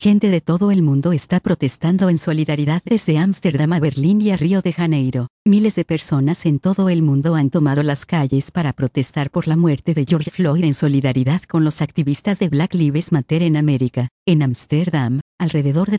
Gente de todo el mundo está protestando en solidaridad desde Ámsterdam a Berlín y a Río de Janeiro. Miles de personas en todo el mundo han tomado las calles para protestar por la muerte de George Floyd en solidaridad con los activistas de Black Lives Matter en América. En Ámsterdam, alrededor de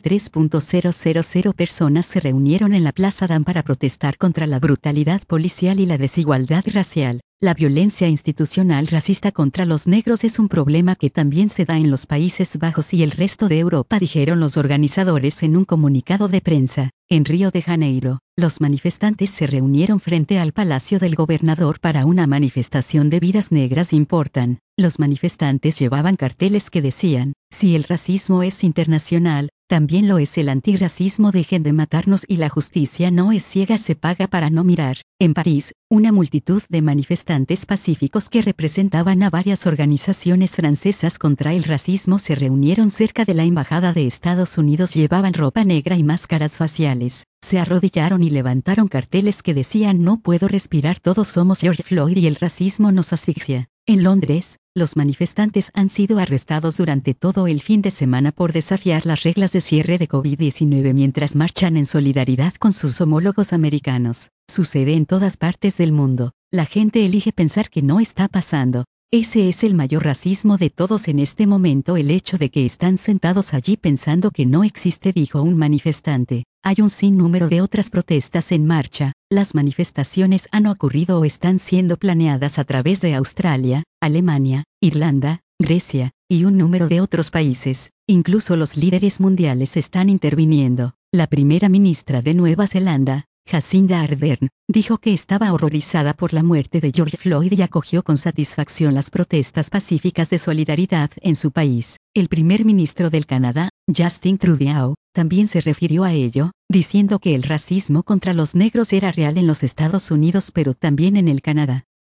3.000 personas se reunieron en la Plaza Dam para protestar contra la brutalidad policial y la desigualdad racial. La violencia institucional racista contra los negros es un problema que también se da en los Países Bajos y el resto de Europa, dijeron los organizadores en un comunicado de prensa. En Río de Janeiro, los manifestantes se reunieron frente al Palacio del Gobernador para una manifestación de vidas negras importan. Los manifestantes llevaban carteles que decían: si el racismo es internacional, también lo es el antirracismo, dejen de matarnos y la justicia no es ciega, se paga para no mirar. En París, una multitud de manifestantes pacíficos que representaban a varias organizaciones francesas contra el racismo se reunieron cerca de la Embajada de Estados Unidos, llevaban ropa negra y máscaras faciales. Se arrodillaron y levantaron carteles que decían: no puedo respirar, todos somos George Floyd y el racismo nos asfixia. En Londres, los manifestantes han sido arrestados durante todo el fin de semana por desafiar las reglas de cierre de COVID-19 mientras marchan en solidaridad con sus homólogos americanos. Sucede en todas partes del mundo. La gente elige pensar que no está pasando. Ese es el mayor racismo de todos en este momento, el hecho de que están sentados allí pensando que no existe, dijo un manifestante. Hay un sinnúmero de otras protestas en marcha. Las manifestaciones han ocurrido o están siendo planeadas a través de Australia, Alemania, Irlanda, Grecia, y un número de otros países. Incluso los líderes mundiales están interviniendo. La primera ministra de Nueva Zelanda, Jacinda Ardern, dijo que estaba horrorizada por la muerte de George Floyd y acogió con satisfacción las protestas pacíficas de solidaridad en su país. El primer ministro del Canadá, Justin Trudeau, también se refirió a ello, diciendo que el racismo contra los negros era real en los Estados Unidos pero también en el Canadá.